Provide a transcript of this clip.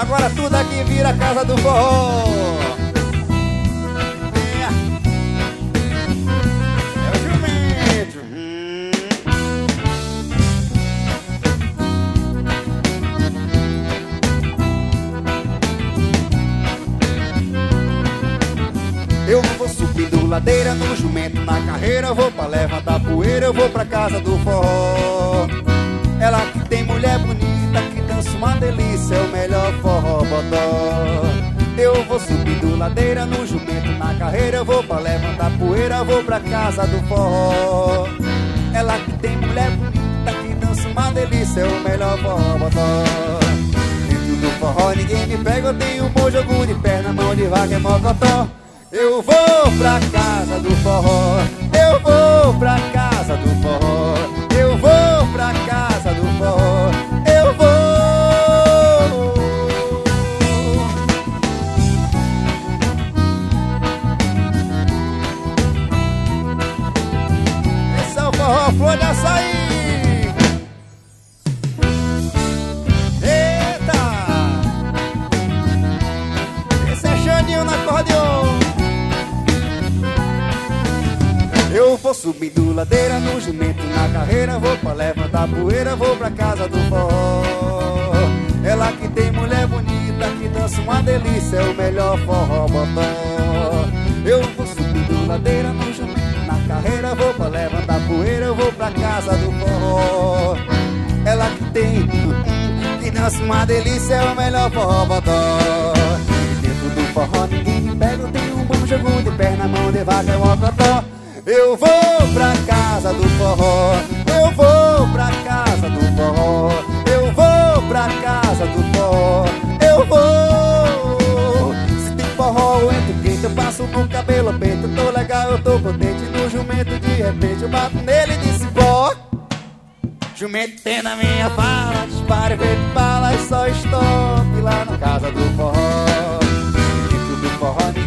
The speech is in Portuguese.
Agora tudo aqui vira a casa do forró. É o jumento. Eu vou subindo ladeira no jumento na carreira. Eu vou pra levantar poeira, eu vou pra casa do forró. Ela que tem mulher bonita, que dança uma delícia, é o melhor forró bodó. Eu vou subindo ladeira no jumento na carreira. Eu vou pra levantar poeira, eu vou pra casa do forró. Ela que tem mulher bonita, que dança uma delícia, é o melhor forró bodó. Dentro do forró ninguém me pega, eu tenho um bom jogo de perna, mão de vaca é mocotó. Eu vou pra casa do forró, eu vou pra casa do forró, eu vou pra casa do forró, eu vou. Esse é o forró Flor de Açaí. Eita! Esse é Xaninho na acordeon. Eu vou subindo ladeira no jumento na carreira. Vou pra levantar poeira, vou pra casa do forró. Ela que tem mulher bonita, que dança uma delícia, é o melhor forró bodó. Eu vou subindo ladeira no jumento na carreira. Vou pra levantar poeira, eu vou pra casa do forró. Ela que tem que dança uma delícia, é o melhor forró bodó. E dentro do forró ninguém me pega, eu tenho um bom jogo de perna, mão de vaca é mocotó. Eu vou pra casa do forró, eu vou pra casa do forró, eu vou pra casa do forró, eu vou. Se tem forró eu entro quente, eu passo no cabelo peito, tô legal, eu tô contente. No jumento de repente eu bato nele e disse pó. Jumento tem na minha fala, dispare feito bala, e só stop lá na casa do forró. Dentro do forró